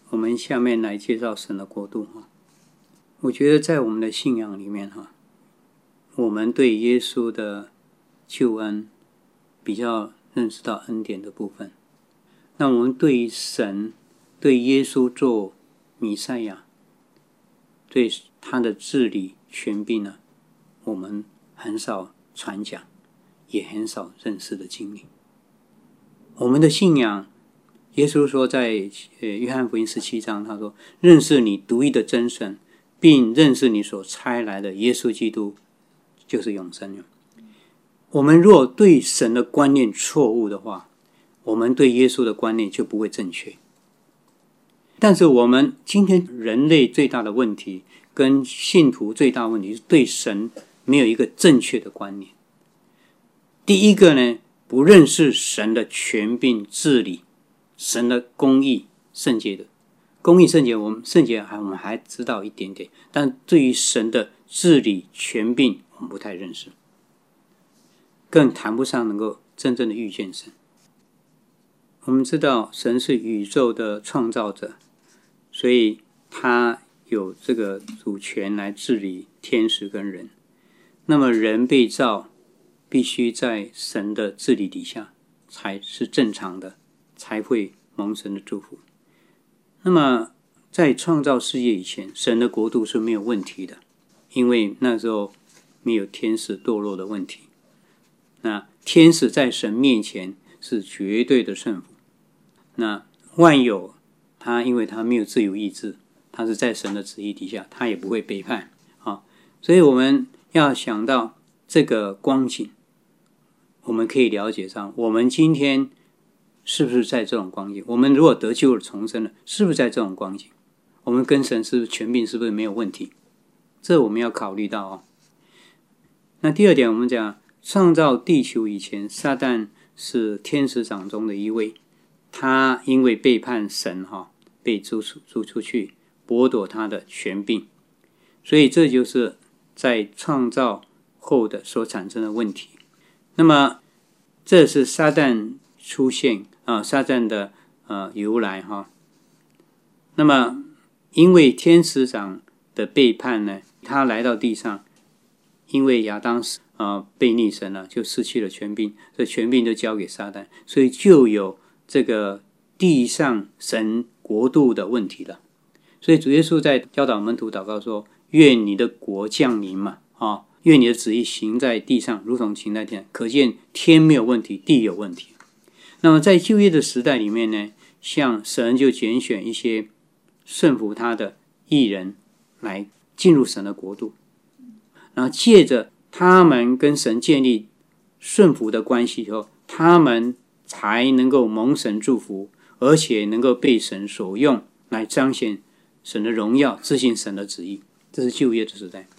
我们下面来介绍神的国度哈。我觉得在我们的信仰里面哈，我们对耶稣的救恩比较认识到恩典的部分。那我们对于神，对耶稣做弥赛亚，对他的治理权柄呢，我们很少传讲，也很少认识的经历。我们的信仰，耶稣说在约翰福音17章，他说认识你独一的真神，并认识你所差来的耶稣基督，就是永生了。我们若对神的观念错误的话，我们对耶稣的观念就不会正确。但是我们今天人类最大的问题，跟信徒最大的问题是对神没有一个正确的观念。第一个呢，不认识神的权柄治理，神的公义圣洁的公义圣洁，我们还知道一点点，但对于神的治理权柄我们不太认识，更谈不上能够真正的遇见神。我们知道神是宇宙的创造者，所以他有这个主权来治理天使跟人。那么人被造必须在神的治理底下才是正常的，才会蒙神的祝福。那么在创造世界以前，神的国度是没有问题的，因为那时候没有天使堕落的问题。那天使在神面前是绝对的圣服。那万有因为他没有自由意志，他是在神的旨意底下，他也不会背叛啊。所以我们要想到这个光景，我们可以了解上我们今天是不是在这种光景。我们如果得救了重生了，是不是在这种光景，我们跟神是不是权柄是不是没有问题，这我们要考虑到哦。那第二点，我们讲创造地球以前，撒旦是天使长中的一位，他因为背叛神被逐出去，剥夺他的权柄，所以这就是在创造后的所产生的问题。那么这是撒旦出现撒旦的由来哈。那么因为天使长的背叛呢，他来到地上，因为亚当背逆神了，就失去了权柄，这权柄就交给撒旦，所以就有这个地上神国度的问题了。所以主耶稣在教导门徒祷告说，愿你的国降临嘛，愿你的旨意行在地上如同行在天上。可见天没有问题，地有问题。那么在旧约的时代里面呢，像神就拣选一些顺服他的义人来进入神的国度，然后借着他们跟神建立顺服的关系以后，他们才能够蒙神祝福，而且能够被神所用来彰显神的荣耀，执行神的旨意。这是旧约的时代。